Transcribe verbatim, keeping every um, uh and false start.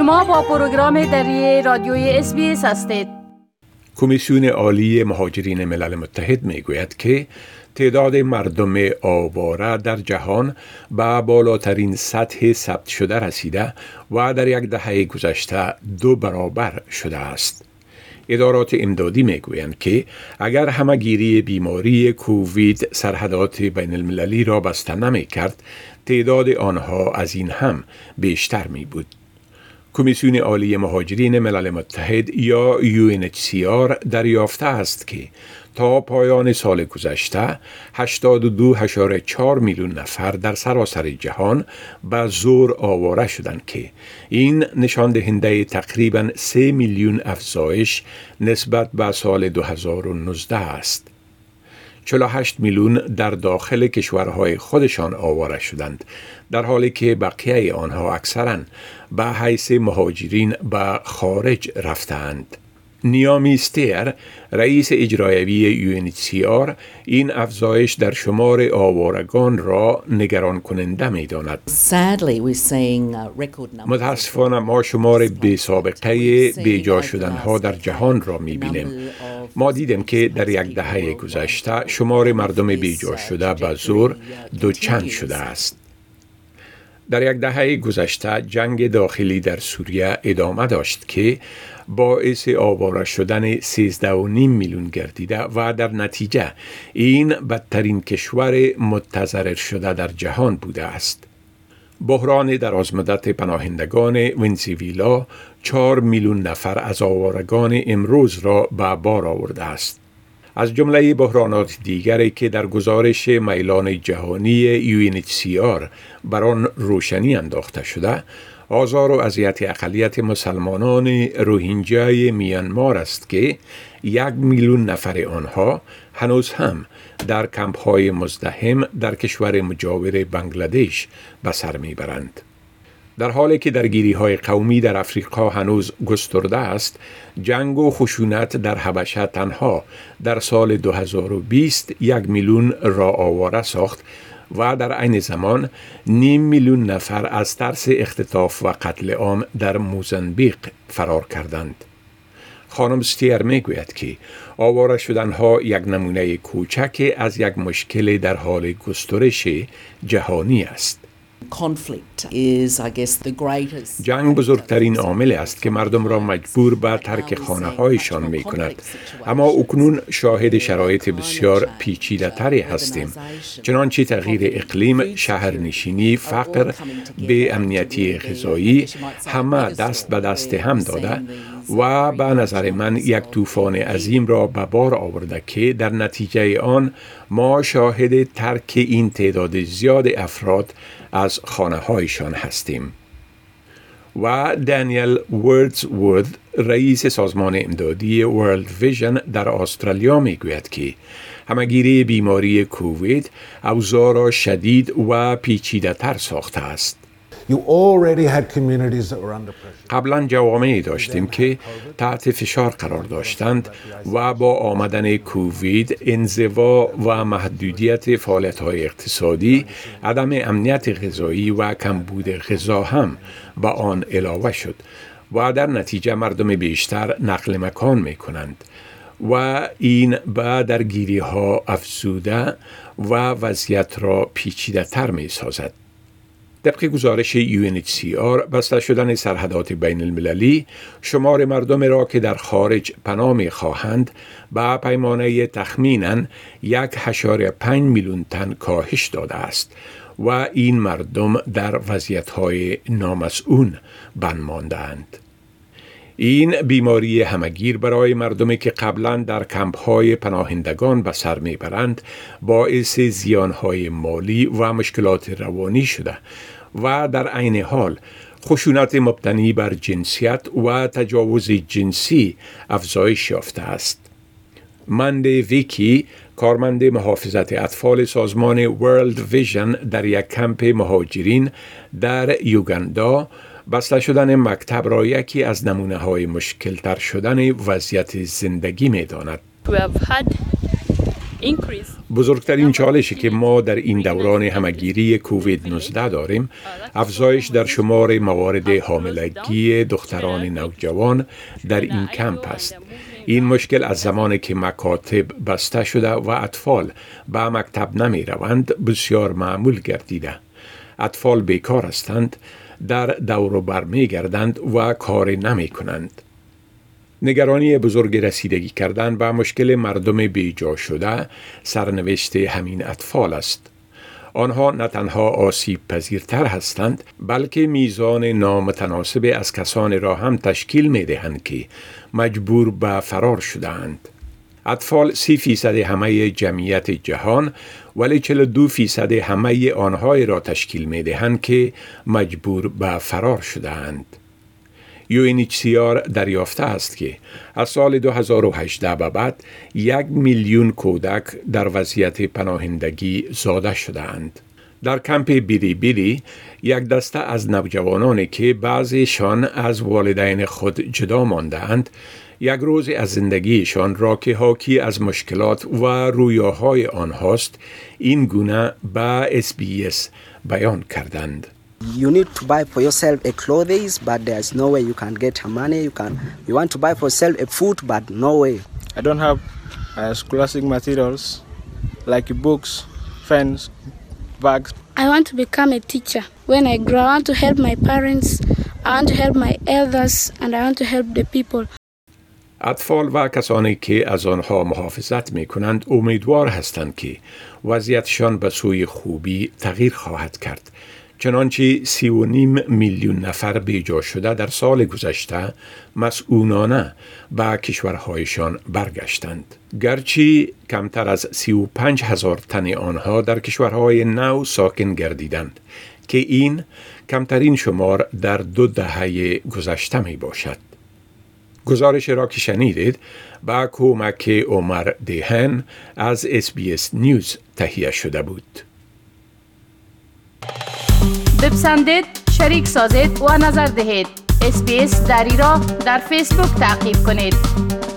شما با پروگرام دری رادیوی اس بی اس هستید. کمیسیون عالی مهاجرین ملل متحد میگوید که تعداد مردم آواره در جهان به بالاترین سطح ثبت شده رسیده و در یک دهه گذشته دو برابر شده است. ادارات امدادی میگویند که اگر همهگیری بیماری کووید سرحدات بین المللی را بسته نمی کرد، تعداد آنها از این هم بیشتر می بود. کمیسیون عالی مهاجرین ملل متحد یا یو ان اچ سی آر دریافته است که تا پایان سال گذشته هشتاد و دو ممیز چهار میلیون نفر در سراسر جهان به زور آواره شدند که این نشان دهنده تقریباً سه میلیون افزایش نسبت به سال دو هزار و نوزده است. چهل و هشت میلیون در داخل کشورهای خودشان آواره شدند، در حالی که بقیه آنها اکثراً به حیث مهاجرین به خارج رفتند. نیامی استیر، رئیس اجرایی یو ان اچ سی آر، این افزایش در شمار آوارگان را نگران کننده می داند. متاسفانه ما شمار بی سابقه بیجا شدن ها در جهان را می بینیم. ما دیدیم که در یک دهه گذشته شمار مردم بیجا شده به زور دو چند شده است. در یک دهه گذشته جنگ داخلی در سوریه ادامه داشت که باعث آواره شدن سیزده و نیم میلیون گردیده و در نتیجه این بدترین کشور متضرر شده در جهان بوده است. بحران درازمدت پناهندگان ونزوئلا چهار میلیون نفر از آوارگان امروز را به بار آورده است. از جمله بحرانات دیگری که در گزارش میلان جهانی یو ان اچ سی آر بر آن روشنی انداخته شده، آزار و اذیت اقلیت مسلمانان روهینجای میانمار است که یک میلیون نفر آنها هنوز هم در کمپ‌های مزدحم در کشور مجاور بنگلادش به سر میبرند. در حالی که درگیری‌های قومی در افریقا هنوز گسترده است، جنگ و خشونت در حبشه تنها در سال دو هزار و بیست یک میلیون را آواره ساخت و در عین زمان نیم میلیون نفر از ترس اختطاف و قتل عام در موزامبیق فرار کردند. خانم استیر میگوید که آواره شدنها یک نمونه کوچک از یک مشکل در حال گسترش جهانی است. جنگ بزرگترین عامل است که مردم را مجبور به ترک خانه هایشان می کند. اما اکنون شاهد شرایط بسیار پیچیده تری هستیم. چنانچه تغییر اقلیم، شهرنشینی، فقر، بی امنیتی غذایی همه دست به دست هم داده و به نظر من یک طوفان عظیم را به بار آورده که در نتیجه آن ما شاهد ترک این تعداد زیاد افراد از خانه هایشان هستیم. و دانیل وردزورث، رئیس سازمان امدادی ورلد ویژن در استرالیا میگوید که همهگیری بیماری کووید اوضاع را شدید و پیچیده تر ساخته است. قبلا جوامعی داشتیم که تحت فشار قرار داشتند و با آمدن کووید انزوا و محدودیت فعالیت‌های اقتصادی، عدم امنیت غذایی و کمبود غذا هم به آن علاوه شد و در نتیجه مردم بیشتر نقل مکان می کنند و این به درگیری ها افزوده و وضعیت را پیچیده تر می سازد. طبق گزارش یو ان اچ سی آر، بسته شدن سرحدات بین المللی شمار مردم را که در خارج پناه می خواهند به پیمانه تخمیناً یک ممیز پنج میلیون تن کاهش داده است و این مردم در وضعیت‌های نامسئول بند مانده‌اند. این بیماری همهگیر برای مردمی که قبلا در کمپ‌های پناهندگان به سر میبرند باعث زیان‌های مالی و مشکلات روانی شده و در عین حال خشونت مبتنی بر جنسیت و تجاوز جنسی افزایش یافته است. مندی ویکی، کارمند محافظت اطفال سازمان ورلد ویژن در یک کمپ مهاجرین در یوگاندا، بسته شدن مکتب را یکی از نمونه های مشکل تر شدن وضعیت زندگی می داند. بزرگترین چالشی که ما در این دوران همگیری کووید نوزده داریم، افزایش در شمار موارد حاملگی دختران نوجوان در این کمپ است. این مشکل از زمانی که مکاتب بسته شده و اطفال به مکتب نمی روند بسیار معمول گردیده. اطفال بیکار هستند، در دور و بر می گردند و کار نمی کنند. نگرانی بزرگ رسیدگی کردن به مشکل مردم بیجا شده سرنوشت همین اطفال است. آنها نه تنها آسیب پذیرتر هستند، بلکه میزان نامتناسب از کسان را هم تشکیل می دهند که مجبور به فرار شدند. اطفال سی فیصد همه جمعیت جهان، ولی چهل و دو فیصد همه آنهای را تشکیل می دهند که مجبور به فرار شدند. یو این اچ سی آر دریافته است که از سال دو هزار و هجده به بعد یک میلیون کودک در وضعیت پناهندگی زاده شدند. در کمپ بیلی بیلی یک دسته از نوجوانانی که بعضیشان از والدین خود جدا مانده‌اند، یک روز از زندگیشان را که حاکی از مشکلات و رویاهای آنهاست این گونه به اس بی اس بیان کردند. You need to buy for yourself a clothes, but there's no way you can get money. You can, you want to buy for yourself a food, but no way. I don't have uh, scholastic materials like books, pens, bags. I want to become a teacher. When I grow, I want to help my parents. I want to help my elders, and I want to help the people. اطفال و کسانی که از آنها محافظت می کنند امیدوار هستند که وضعیتشان به سوی خوبی تغییر خواهد کرد. چنانچه سی و نیم میلیون نفر بیجا شده در سال گذشته مسئولانه به کشورهایشان برگشتند. گرچه کمتر از سی و پنج هزار تن آنها در کشورهای نو ساکن گردیدند که این کمترین شمار در دو دهه گذشته می باشد. گزارش را که شنیدید با کمک عمر دیهن از اس بی اس نیوز تهیه شده بود. بپسندید، شریک سازید و نظر دهید. اس بی اس دری را در فیسبوک تعقیب کنید.